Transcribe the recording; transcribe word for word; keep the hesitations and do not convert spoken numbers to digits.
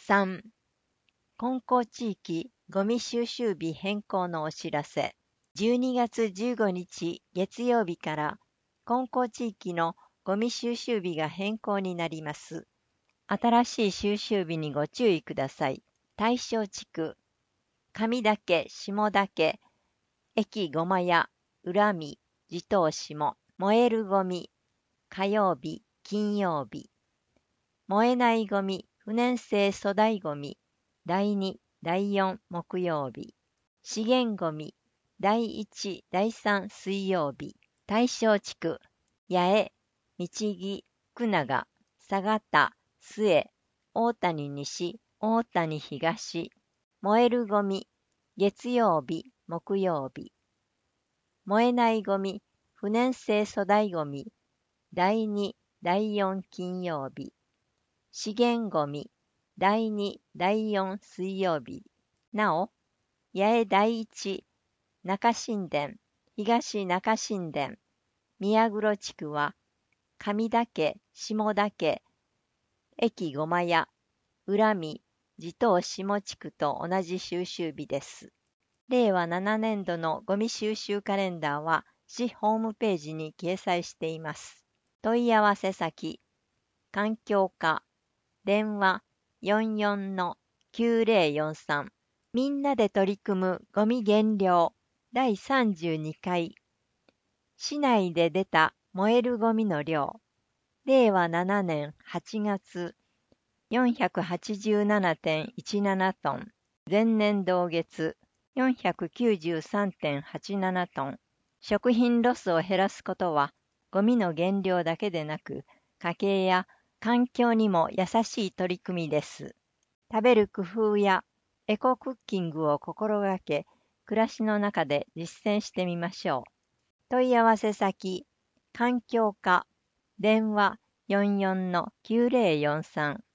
さん、金光地域ゴミ収集日変更のお知らせ。じゅうにがつじゅうごにち月曜日から金光地域のゴミ収集日が変更になります。新しい収集日にご注意ください。対象地区、上岳、下岳、駅ごま屋、浦見、地頭下、燃えるゴミ、火曜日、金曜日。燃えないゴミ、不燃性粗大ゴミ、だいに、だいよん木曜日。資源ゴミ、だいいち、だいさん水曜日。対象地区、八重、道木、福永、佐賀田、須江、大谷西、大谷東。燃えるゴミ、月曜日、木曜日。燃えないゴミ、不燃性粗大ゴミ、だいに、だいよん金曜日。資源ゴミ、だいに、だいよん水曜日。なお、八重第一、中新田、東中新田、宮黒地区は、上岳、下岳、駅ごま屋、浦見、地頭下地区と同じ収集日です。れいわななねんどのゴミ収集カレンダーは市ホームページに掲載しています。問い合わせ先、環境課、電話 よんよんのきゅうぜろよんさん。みんなで取り組むゴミ減量だいさんじゅうにかい。市内で出た燃えるゴミの量。れいわななねんはちがつ よんひゃくはちじゅうななてんいちなな トン。前年同月 よんひゃくきゅうじゅうさんてんはちなな トン。食品ロスを減らすことは、ゴミの減量だけでなく、家計や環境にも優しい取り組みです。食べる工夫やエコクッキングを心がけ、暮らしの中で実践してみましょう。問い合わせ先、環境課、電話 よんよんのきゅうぜろよんさん。